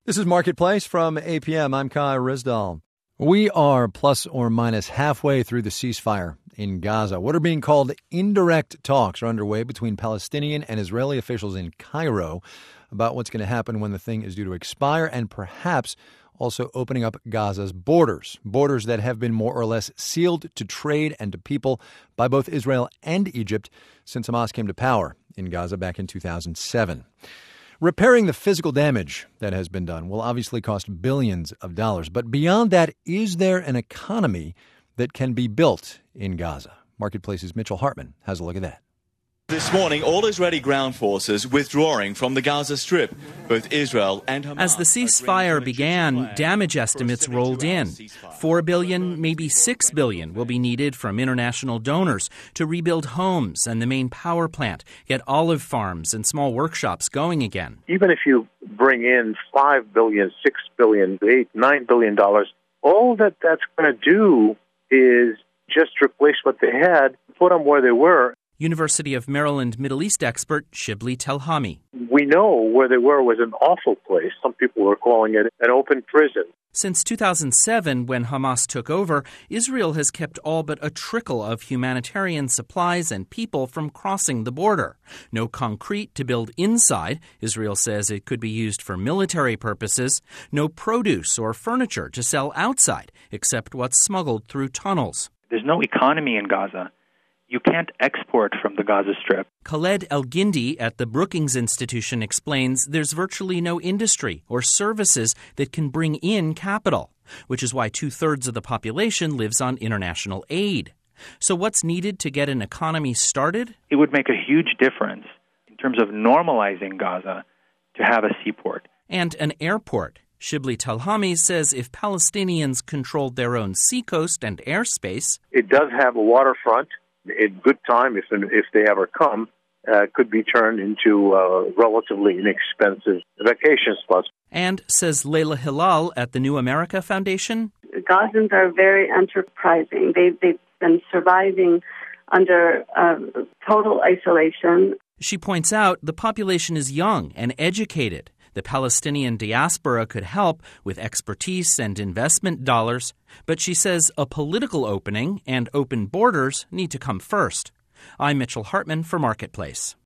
This is Marketplace from APM. I'm Kai Rizdal. We are plus or minus halfway through the ceasefire in Gaza. What are being called indirect talks are underway between Palestinian and Israeli officials in Cairo about what's going to happen when the thing is due to expire, and perhaps also opening up Gaza's borders that have been more or less sealed to trade and to people by both Israel and Egypt since Hamas came to power in Gaza back in 2007. Repairing the physical damage that has been done will obviously cost billions of dollars. But beyond that, is there an economy that can be built in Gaza? Marketplace's Mitchell Hartman has a look at that. This morning, all Israeli ground forces withdrawing from the Gaza Strip. Both Israel and Hamas. As the ceasefire began, damage estimates rolled in. $4 billion, maybe $6 billion will be needed from international donors to rebuild homes and the main power plant, get olive farms and small workshops going again. Even if you bring in $5 billion, $6 billion, $8, $9 billion, all that's going to do is just replace what they had, put them where they were. University of Maryland Middle East expert Shibli Telhami. We know where they were was an awful place. Some people were calling it an open prison. Since 2007, when Hamas took over, Israel has kept all but a trickle of humanitarian supplies and people from crossing the border. No concrete to build inside. Israel says it could be used for military purposes. No produce or furniture to sell outside, except what's smuggled through tunnels. There's no economy in Gaza. You can't export from the Gaza Strip. Khaled El-Gindi at the Brookings Institution explains there's virtually no industry or services that can bring in capital, which is why 2/3 of the population lives on international aid. So what's needed to get an economy started? It would make a huge difference in terms of normalizing Gaza to have a seaport. And an airport. Shibli Telhami says if Palestinians controlled their own seacoast and airspace... It does have a waterfront. In good time, if they ever come, could be turned into relatively inexpensive vacation spots. And, says Leila Hilal at the New America Foundation, Gazans are very enterprising. They've been surviving under total isolation. She points out the population is young and educated. The Palestinian diaspora could help with expertise and investment dollars, but she says a political opening and open borders need to come first. I'm Mitchell Hartman for Marketplace.